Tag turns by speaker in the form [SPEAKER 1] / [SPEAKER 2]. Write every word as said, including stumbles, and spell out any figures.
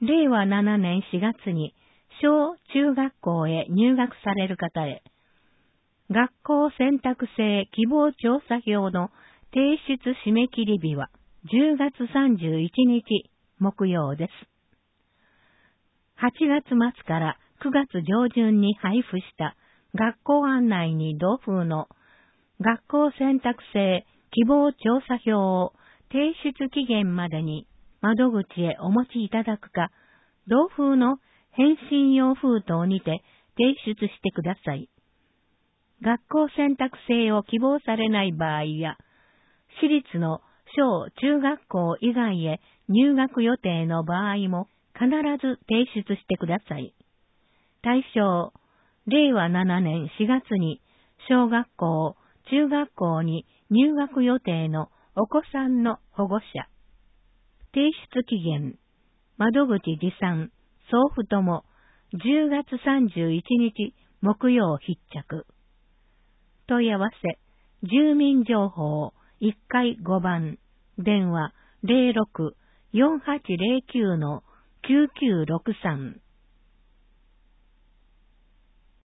[SPEAKER 1] れいわななねんしがつに小中学校へ入学される方へ、学校選択制希望調査票の提出締め切り日はじゅうがつさんじゅういちにち木曜です。はちがつ末からくがつ上旬に配布した学校案内に同封の学校選択制希望調査票を提出期限までに窓口へお持ちいただくか、同封の返信用封筒にて提出してください。学校選択制を希望されない場合や、私立の小中学校以外へ入学予定の場合も必ず提出してください。対象、れいわななねんしがつに小学校、中学校に入学予定のお子さんの保護者。提出期限、窓口持参、送付ともじゅうがつさんじゅういちにち木曜必着。問い合わせ、住民情報いっかいごばん、電話 ゼロろく よんはちゼロきゅう きゅうきゅうろくさん